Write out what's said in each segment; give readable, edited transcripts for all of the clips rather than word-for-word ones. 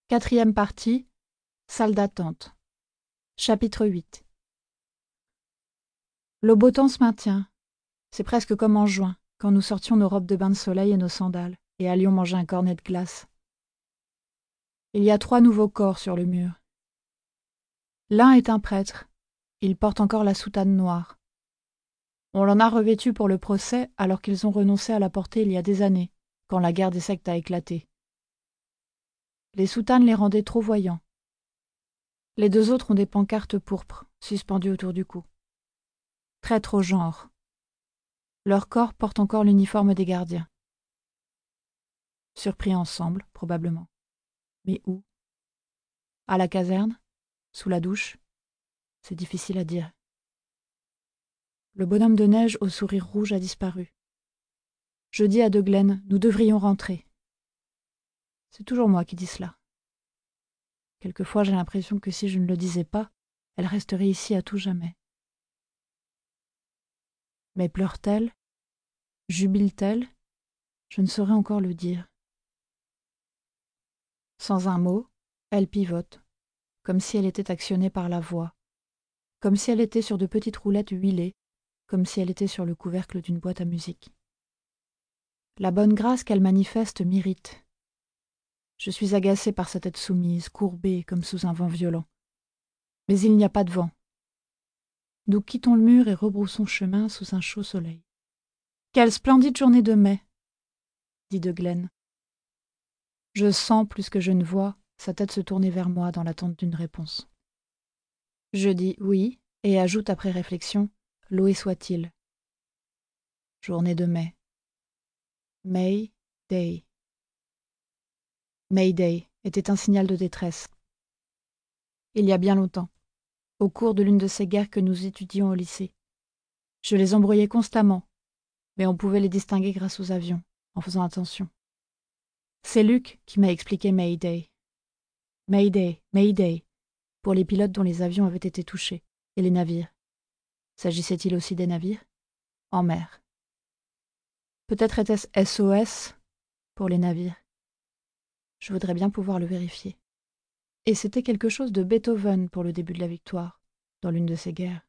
Quatrième partie, salle d'attente. Chapitre 8. Le beau temps se maintient. C'est presque comme en juin, quand nous sortions nos robes de bain de soleil et nos sandales, et allions manger un cornet de glace. Il y a 3 nouveaux corps sur le mur. L'un est un prêtre. Il porte encore la soutane noire. On l'en a revêtu pour le procès alors qu'ils ont renoncé à la porter il y a des années, quand la guerre des sectes a éclaté. Les soutanes les rendaient trop voyants. Les 2 autres ont des pancartes pourpres, suspendues autour du cou. Traîtres au genre. Leurs corps portent encore l'uniforme des gardiens. Surpris ensemble, probablement. Mais où? À la caserne? Sous la douche? C'est difficile à dire. Le bonhomme de neige au sourire rouge a disparu. Je dis à De Glen, nous devrions rentrer. C'est toujours moi qui dis cela. Quelquefois j'ai l'impression que si je ne le disais pas, elle resterait ici à tout jamais. Mais pleure-t-elle? Jubile-t-elle? Je ne saurais encore le dire. Sans un mot, elle pivote, comme si elle était actionnée par la voix, comme si elle était sur de petites roulettes huilées, comme si elle était sur le couvercle d'une boîte à musique. La bonne grâce qu'elle manifeste m'irrite. Je suis agacée par sa tête soumise, courbée comme sous un vent violent. Mais il n'y a pas de vent. Nous quittons le mur et rebroussons chemin sous un chaud soleil. « Quelle splendide journée de mai !» dit De Glen. Je sens, plus que je ne vois, sa tête se tourner vers moi dans l'attente d'une réponse. Je dis oui, et ajoute après réflexion, loué soit-il. Journée de mai. May Day. May Day était un signal de détresse. Il y a bien longtemps, au cours de l'une de ces guerres que nous étudions au lycée. Je les embrouillais constamment, mais on pouvait les distinguer grâce aux avions, en faisant attention. C'est Luc qui m'a expliqué May Day. May Day, May Day, pour les pilotes dont les avions avaient été touchés, et les navires. S'agissait-il aussi des navires? En mer. Peut-être était-ce SOS pour les navires. Je voudrais bien pouvoir le vérifier. Et c'était quelque chose de Beethoven pour le début de la victoire, dans l'une de ces guerres.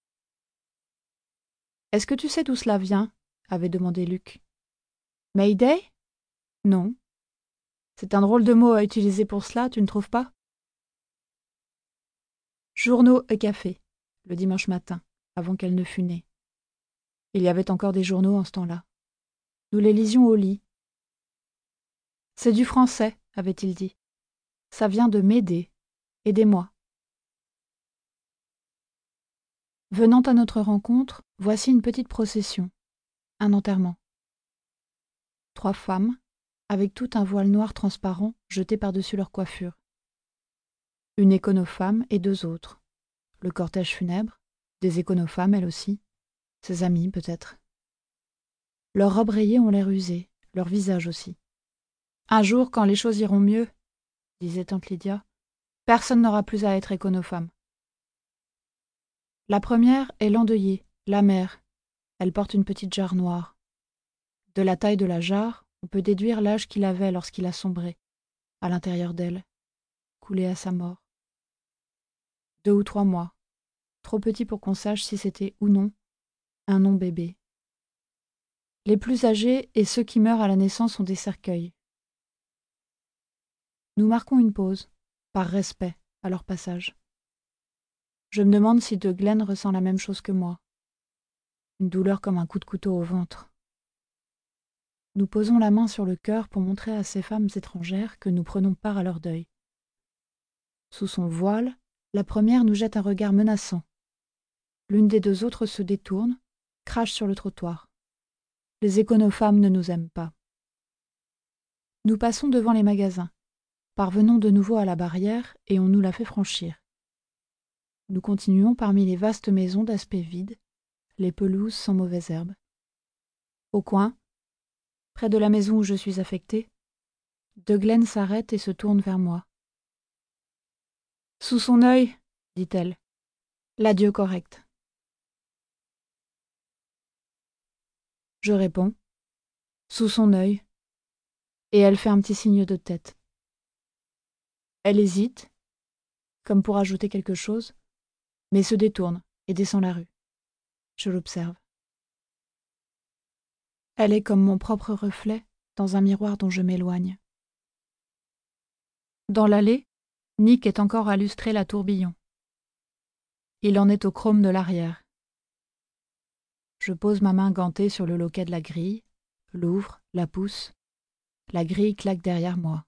« Est-ce que tu sais d'où cela vient ?» avait demandé Luc. « Mayday ? Non. C'est un drôle de mot à utiliser pour cela, tu ne trouves pas ? » Journaux et café, le dimanche matin, avant qu'elle ne fût née. Il y avait encore des journaux en ce temps-là. Nous les lisions au lit. « C'est du français, avait-il dit. Ça vient de m'aider. Aidez-moi. » Venant à notre rencontre, voici une petite procession, un enterrement. 3 femmes, avec tout un voile noir transparent jeté par-dessus leur coiffure. Une éconofemme et 2 autres. Le cortège funèbre, des éconofemmes elles aussi, ses amies peut-être. Leurs robes rayées ont l'air usées, leur visage aussi. « Un jour, quand les choses iront mieux, disait tante Lydia, personne n'aura plus à être éconofemme. » La première est l'endeuillée, la mère. Elle porte une petite jarre noire. De la taille de la jarre, on peut déduire l'âge qu'il avait lorsqu'il a sombré, à l'intérieur d'elle, coulé à sa mort. 2 ou 3 mois, trop petit pour qu'on sache si c'était ou non un non-bébé. Les plus âgés et ceux qui meurent à la naissance ont des cercueils. Nous marquons une pause, par respect, à leur passage. Je me demande si De Glen ressent la même chose que moi. Une douleur comme un coup de couteau au ventre. Nous posons la main sur le cœur pour montrer à ces femmes étrangères que nous prenons part à leur deuil. Sous son voile, la première nous jette un regard menaçant. L'une des 2 autres se détourne, crache sur le trottoir. Les éconofemmes ne nous aiment pas. Nous passons devant les magasins, parvenons de nouveau à la barrière et on nous la fait franchir. Nous continuons parmi les vastes maisons d'aspect vide, les pelouses sans mauvaises herbes. Au coin, près de la maison où je suis affectée, De Glen s'arrête et se tourne vers moi. « Sous son œil, dit-elle, l'adieu correct. » Je réponds, « Sous son œil. » Et elle fait un petit signe de tête. Elle hésite, comme pour ajouter quelque chose, mais se détourne et descend la rue. Je l'observe. Elle est comme mon propre reflet dans un miroir dont je m'éloigne. Dans l'allée, Nick est encore à lustrer la tourbillon. Il en est au chrome de l'arrière. Je pose ma main gantée sur le loquet de la grille, l'ouvre, la pousse. La grille claque derrière moi.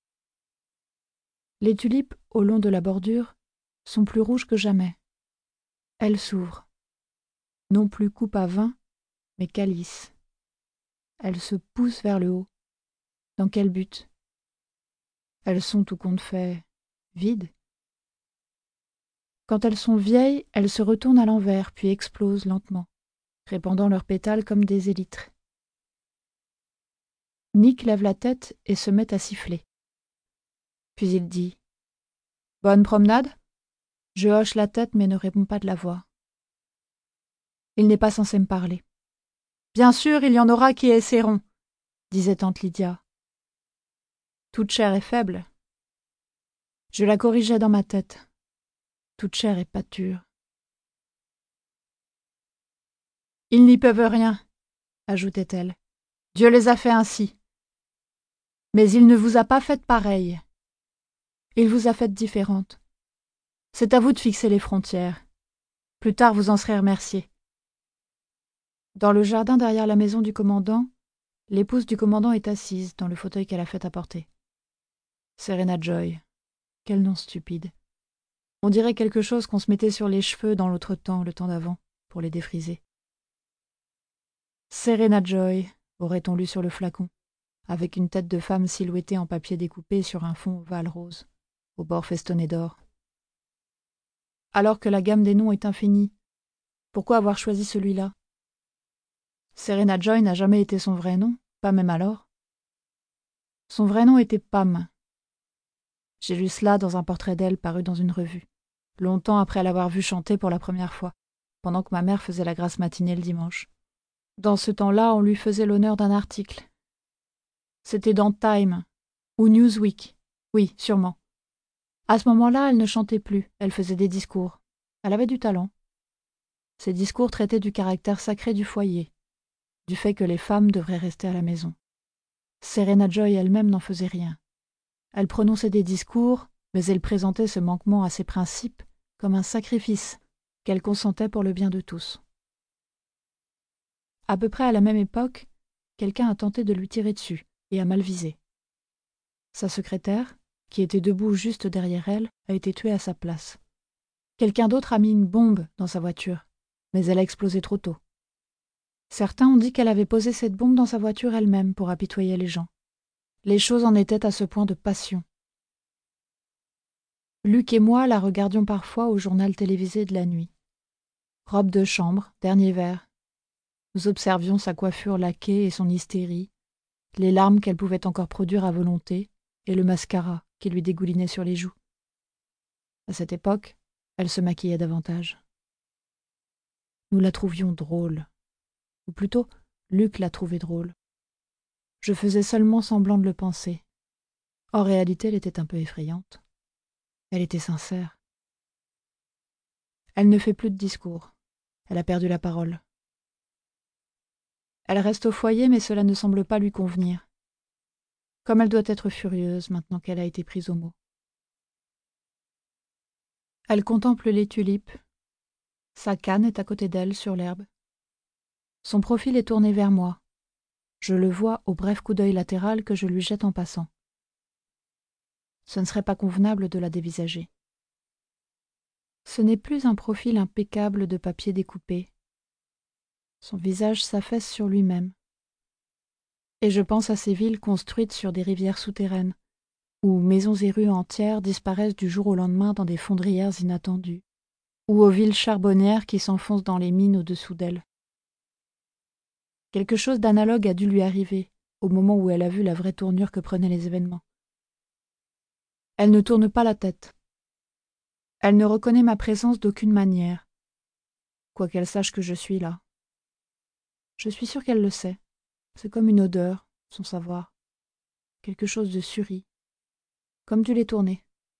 Les tulipes, au long de la bordure, sont plus rouges que jamais. Elles s'ouvrent. Non plus coupe à vin, mais calice. Elles se poussent vers le haut. Dans quel but? Elles sont tout compte fait vides. Quand elles sont vieilles, elles se retournent à l'envers, puis explosent lentement, répandant leurs pétales comme des élytres. Nick lève la tête et se met à siffler. Puis il dit « Bonne promenade ?» Je hoche la tête mais ne réponds pas de la voix. Il n'est pas censé me parler. « Bien sûr, il y en aura qui essaieront, » disait tante Lydia. Toute chair est faible. Je la corrigeais dans ma tête. Toute chair est pâture. Ils n'y peuvent rien, ajoutait-elle. Dieu les a fait ainsi. Mais il ne vous a pas faites pareilles. Il vous a faites différentes. C'est à vous de fixer les frontières. Plus tard, vous en serez remerciés. Dans le jardin derrière la maison du commandant, l'épouse du commandant est assise dans le fauteuil qu'elle a fait apporter. Serena Joy. Quel nom stupide. On dirait quelque chose qu'on se mettait sur les cheveux dans l'autre temps, le temps d'avant, pour les défriser. Serena Joy, aurait-on lu sur le flacon, avec une tête de femme silhouettée en papier découpé sur un fond ovale rose, au bord festonné d'or. Alors que la gamme des noms est infinie, pourquoi avoir choisi celui-là? Serena Joy n'a jamais été son vrai nom, pas même alors. Son vrai nom était Pam. J'ai lu cela dans un portrait d'elle paru dans une revue, longtemps après l'avoir vue chanter pour la première fois, pendant que ma mère faisait la grasse matinée le dimanche. Dans ce temps-là, on lui faisait l'honneur d'un article. C'était dans Time, ou Newsweek, oui, sûrement. À ce moment-là, elle ne chantait plus, elle faisait des discours. Elle avait du talent. Ces discours traitaient du caractère sacré du foyer, du fait que les femmes devraient rester à la maison. Serena Joy elle-même n'en faisait rien. Elle prononçait des discours, mais elle présentait ce manquement à ses principes comme un sacrifice qu'elle consentait pour le bien de tous. À peu près à la même époque, quelqu'un a tenté de lui tirer dessus et a mal visé. Sa secrétaire, qui était debout juste derrière elle, a été tuée à sa place. Quelqu'un d'autre a mis une bombe dans sa voiture, mais elle a explosé trop tôt. Certains ont dit qu'elle avait posé cette bombe dans sa voiture elle-même pour apitoyer les gens. Les choses en étaient à ce point de passion. Luc et moi la regardions parfois au journal télévisé de la nuit. Robe de chambre, dernier verre. Nous observions sa coiffure laquée et son hystérie, les larmes qu'elle pouvait encore produire à volonté, et le mascara qui lui dégoulinait sur les joues. À cette époque, elle se maquillait davantage. Nous la trouvions drôle. Ou plutôt, Luc la trouvait drôle. Je faisais seulement semblant de le penser. En réalité, elle était un peu effrayante. Elle était sincère. Elle ne fait plus de discours. Elle a perdu la parole. Elle reste au foyer, mais cela ne semble pas lui convenir. Comme elle doit être furieuse maintenant qu'elle a été prise au mot. Elle contemple les tulipes. Sa canne est à côté d'elle, sur l'herbe. Son profil est tourné vers moi. Je le vois au bref coup d'œil latéral que je lui jette en passant. Ce ne serait pas convenable de la dévisager. Ce n'est plus un profil impeccable de papier découpé. Son visage s'affaisse sur lui-même. Et je pense à ces villes construites sur des rivières souterraines, où maisons et rues entières disparaissent du jour au lendemain dans des fondrières inattendues, ou aux villes charbonnières qui s'enfoncent dans les mines au-dessous d'elles. Quelque chose d'analogue a dû lui arriver, au moment où elle a vu la vraie tournure que prenaient les événements. Elle ne tourne pas la tête. Elle ne reconnaît ma présence d'aucune manière, quoiqu'elle sache que je suis là. Je suis sûre qu'elle le sait. C'est comme une odeur, son savoir. Quelque chose de suri. Comme du lait tourné.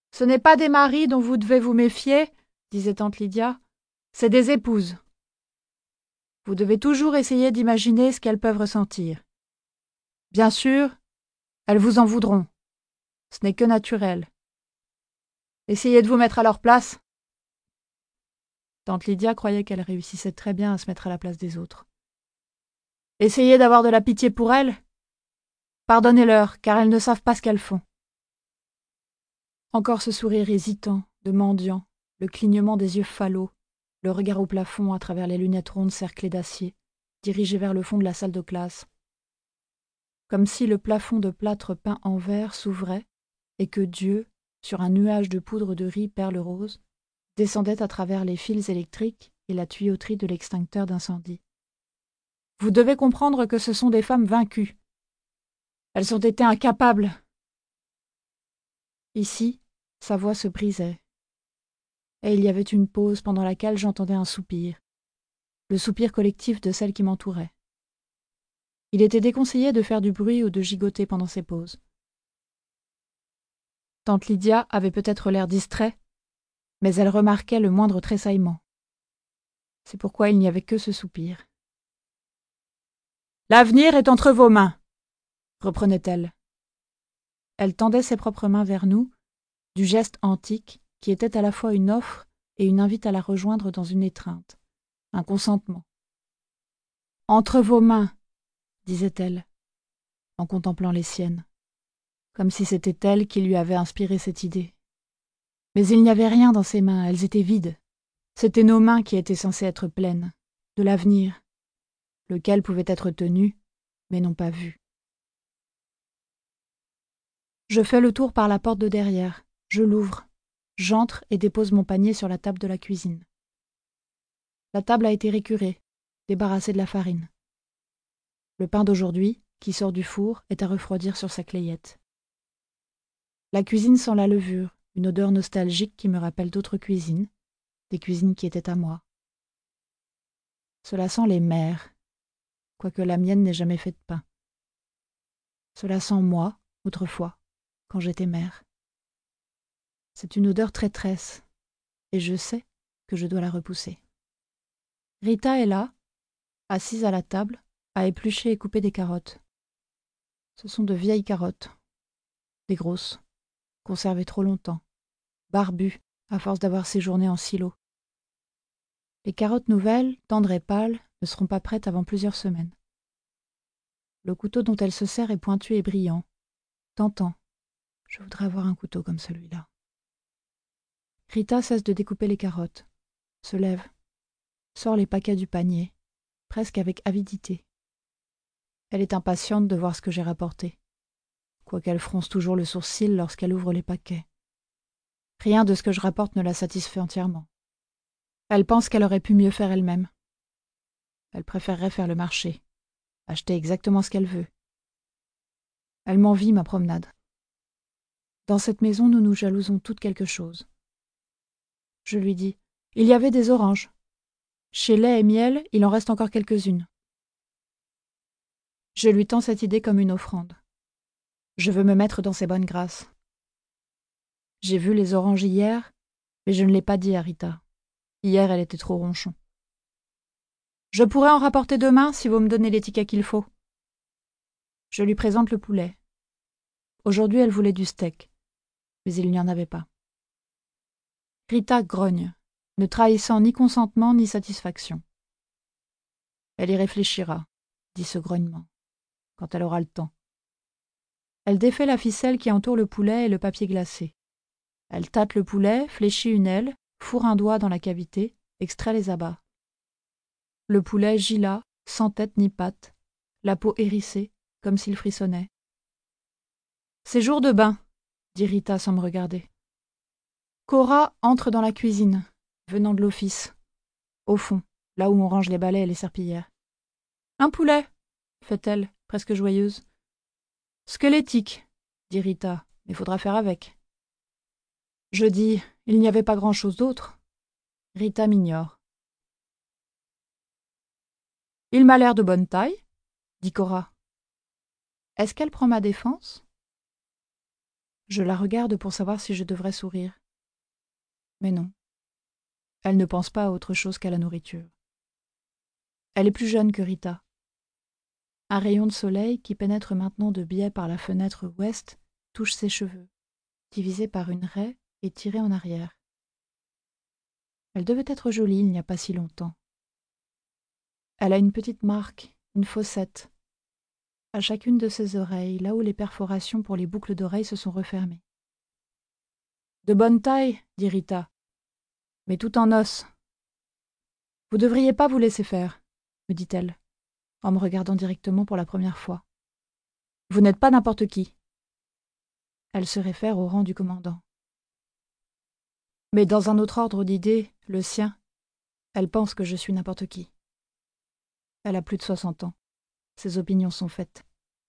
Ce n'est pas des maris dont vous devez vous méfier, disait tante Lydia, c'est des épouses. Vous devez toujours essayer d'imaginer ce qu'elles peuvent ressentir. Bien sûr, elles vous en voudront. Ce n'est que naturel. Essayez de vous mettre à leur place. Tante Lydia croyait qu'elle réussissait très bien à se mettre à la place des autres. Essayez d'avoir de la pitié pour elles. Pardonnez-leur, car elles ne savent pas ce qu'elles font. Encore ce sourire hésitant, de mendiant, le clignement des yeux falots, le regard au plafond à travers les lunettes rondes cerclées d'acier, dirigées vers le fond de la salle de classe. Comme si le plafond de plâtre peint en vert s'ouvrait et que Dieu, sur un nuage de poudre de riz perle rose, descendait à travers les fils électriques et la tuyauterie de l'extincteur d'incendie. Vous devez comprendre que ce sont des femmes vaincues. Elles ont été incapables. Ici, sa voix se brisait. Et il y avait une pause pendant laquelle j'entendais un soupir, le soupir collectif de celles qui m'entouraient. Il était déconseillé de faire du bruit ou de gigoter pendant ces pauses. Tante Lydia avait peut-être l'air distrait, mais elle remarquait le moindre tressaillement. C'est pourquoi il n'y avait que ce soupir. « L'avenir est entre vos mains !» reprenait-elle. Elle tendait ses propres mains vers nous, du geste antique qui était à la fois une offre et une invite à la rejoindre dans une étreinte, un consentement. « Entre vos mains !» disait-elle, en contemplant les siennes, comme si c'était elle qui lui avait inspiré cette idée. Mais il n'y avait rien dans ses mains, elles étaient vides. C'étaient nos mains qui étaient censées être pleines, de l'avenir, lequel pouvait être tenu, mais non pas vu. Je fais le tour par la porte de derrière, je l'ouvre, j'entre et dépose mon panier sur la table de la cuisine. La table a été récurée, débarrassée de la farine. Le pain d'aujourd'hui, qui sort du four, est à refroidir sur sa clayette. La cuisine sent la levure, une odeur nostalgique qui me rappelle d'autres cuisines, des cuisines qui étaient à moi. Cela sent les mères, quoique la mienne n'ait jamais fait de pain. Cela sent moi, autrefois, quand j'étais mère. C'est une odeur traîtresse, et je sais que je dois la repousser. Rita est là, assise à la table, à éplucher et couper des carottes. Ce sont de vieilles carottes, des grosses, conservées trop longtemps, barbues à force d'avoir séjourné en silo. Les carottes nouvelles, tendres et pâles, ne seront pas prêtes avant plusieurs semaines. Le couteau dont elle se sert est pointu et brillant, tentant. Je voudrais avoir un couteau comme celui-là. Rita cesse de découper les carottes, se lève, sort les paquets du panier, presque avec avidité. Elle est impatiente de voir ce que j'ai rapporté, quoiqu'elle fronce toujours le sourcil lorsqu'elle ouvre les paquets. Rien de ce que je rapporte ne la satisfait entièrement. Elle pense qu'elle aurait pu mieux faire elle-même. Elle préférerait faire le marché, acheter exactement ce qu'elle veut. Elle m'envie ma promenade. Dans cette maison, nous nous jalousons toutes quelque chose. Je lui dis, il y avait des oranges. Chez lait et miel, il en reste encore quelques-unes. Je lui tends cette idée comme une offrande. Je veux me mettre dans ses bonnes grâces. J'ai vu les oranges hier, mais je ne l'ai pas dit à Rita. Hier, elle était trop ronchon. Je pourrais en rapporter demain si vous me donnez les tickets qu'il faut. Je lui présente le poulet. Aujourd'hui, elle voulait du steak, mais il n'y en avait pas. Rita grogne, ne trahissant ni consentement ni satisfaction. Elle y réfléchira, dit ce grognement, quand elle aura le temps. Elle défait la ficelle qui entoure le poulet et le papier glacé. Elle tâte le poulet, fléchit une aile, fourre un doigt dans la cavité, extrait les abats. Le poulet gît là, sans tête ni patte, la peau hérissée, comme s'il frissonnait. « C'est jour de bain, » dit Rita sans me regarder. Cora entre dans la cuisine, venant de l'office, au fond, là où on range les balais et les serpillères. « Un poulet, » fait-elle, presque joyeuse. « Squelettique, » dit Rita, « mais faudra faire avec. » Je dis, il n'y avait pas grand-chose d'autre. Rita m'ignore. « Il m'a l'air de bonne taille, » dit Cora. « Est-ce qu'elle prend ma défense ? Je la regarde pour savoir si je devrais sourire. Mais non. Elle ne pense pas à autre chose qu'à la nourriture. Elle est plus jeune que Rita. Un rayon de soleil qui pénètre maintenant de biais par la fenêtre ouest touche ses cheveux, divisés par une raie et tirés en arrière. Elle devait être jolie il n'y a pas si longtemps. Elle a une petite marque, une fossette, à chacune de ses oreilles, là où les perforations pour les boucles d'oreilles se sont refermées. De bonne taille, dit Rita, mais tout en os. Vous devriez pas vous laisser faire, me dit-elle, en me regardant directement pour la première fois. Vous n'êtes pas n'importe qui. Elle se réfère au rang du commandant. Mais dans un autre ordre d'idées, le sien, elle pense que je suis n'importe qui. Elle a plus de 60 ans. Ses opinions sont faites.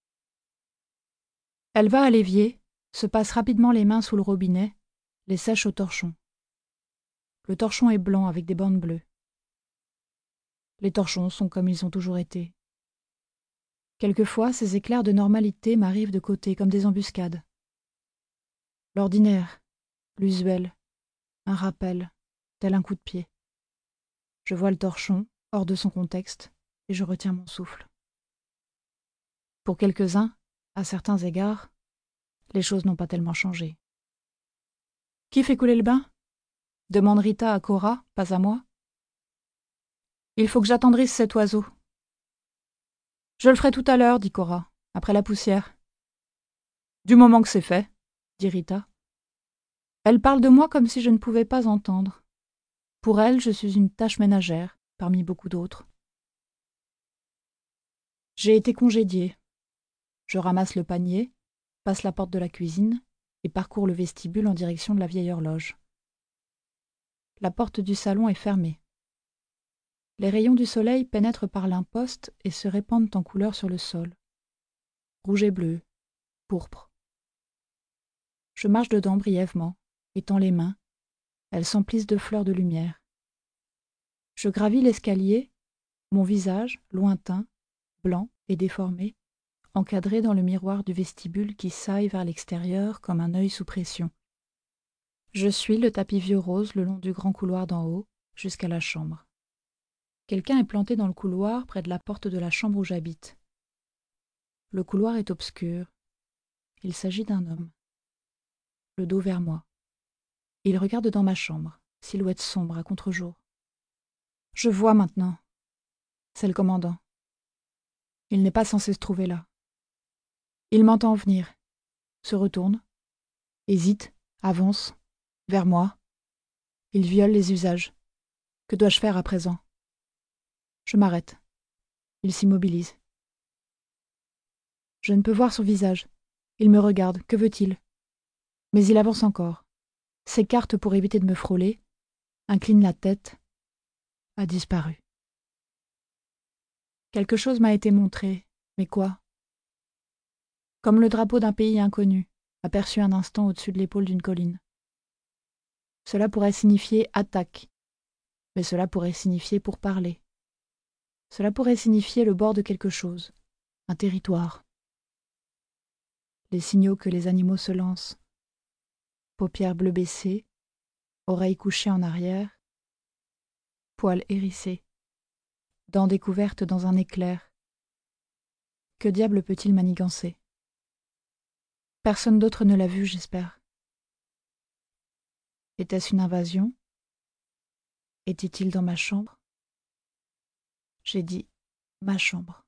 Elle va à l'évier, se passe rapidement les mains sous le robinet, les sèche au torchon. Le torchon est blanc avec des bandes bleues. Les torchons sont comme ils ont toujours été. Quelquefois, ces éclairs de normalité m'arrivent de côté comme des embuscades. L'ordinaire, l'usuel, un rappel, tel un coup de pied. Je vois le torchon, hors de son contexte, et je retiens mon souffle. Pour quelques-uns, à certains égards, les choses n'ont pas tellement changé. « Qui fait couler le bain ?» demande Rita à Cora, pas à moi. « Il faut que j'attendrisse cet oiseau. »« Je le ferai tout à l'heure, dit Cora, après la poussière. »« Du moment que c'est fait, dit Rita. Elle parle de moi comme si je ne pouvais pas entendre. Pour elle, je suis une tâche ménagère, parmi beaucoup d'autres. J'ai été congédiée. Je ramasse le panier, passe la porte de la cuisine et parcours le vestibule en direction de la vieille horloge. La porte du salon est fermée. Les rayons du soleil pénètrent par l'imposte et se répandent en couleurs sur le sol. Rouge et bleu, pourpre. Je marche dedans brièvement, étends les mains. Elles s'emplissent de fleurs de lumière. Je gravis l'escalier, mon visage, lointain, blanc et déformé, encadré dans le miroir du vestibule qui saille vers l'extérieur comme un œil sous pression. Je suis le tapis vieux rose le long du grand couloir d'en haut, jusqu'à la chambre. Quelqu'un est planté dans le couloir près de la porte de la chambre où j'habite. Le couloir est obscur. Il s'agit d'un homme. Le dos vers moi. Il regarde dans ma chambre, silhouette sombre à contre-jour. Je vois maintenant. C'est le commandant. Il n'est pas censé se trouver là. Il m'entend venir, se retourne, hésite, avance, vers moi. Il viole les usages. Que dois-je faire à présent ? Je m'arrête. Il s'immobilise. Je ne peux voir son visage. Il me regarde. Que veut-il ? Mais il avance encore. S'écarte pour éviter de me frôler. Incline la tête. A disparu. Quelque chose m'a été montré. Mais quoi ? Comme le drapeau d'un pays inconnu, aperçu un instant au-dessus de l'épaule d'une colline. Cela pourrait signifier attaque. Mais cela pourrait signifier pourparler. Cela pourrait signifier le bord de quelque chose. Un territoire. Les signaux que les animaux se lancent. Paupières bleues baissées, oreilles couchées en arrière, poils hérissés, dents découvertes dans un éclair. Que diable peut-il manigancer ? Personne d'autre ne l'a vu, j'espère. Était-ce une invasion ? Était-il dans ma chambre ? J'ai dit ma chambre.